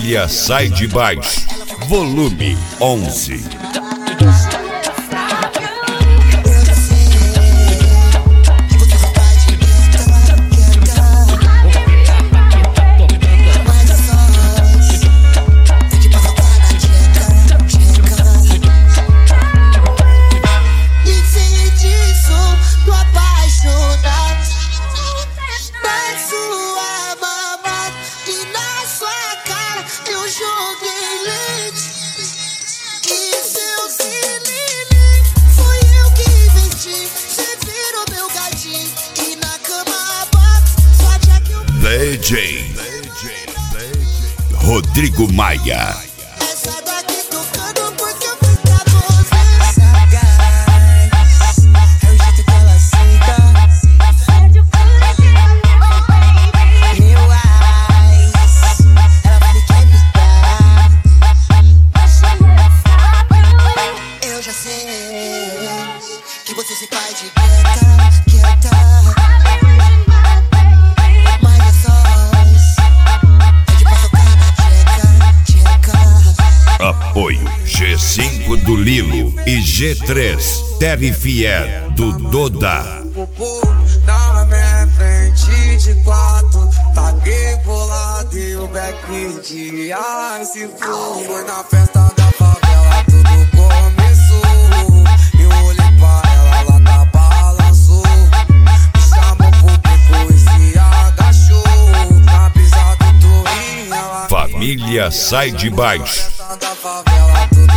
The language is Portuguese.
Família Sai de Baixo, volume 11. DJ Rodrigo Maia. Essa daqui tocando porque eu fiz pra você. É o jeito que ela senta. Meu eyes, ela vai me quer me dar. Eu já sei que você se faz de quieta. Apoio G5 do Lilo e G3 Terrifier do Doda. Na minha frente de quatro, taguei bolado e o back de ice. Foi na festa da favela, tudo começou. Eu olhei pra ela, ela tá balançou. Me chamou pro bico e se agachou. Na brisa do Torinho, ela Família Sai de Baixo. da favela, tudo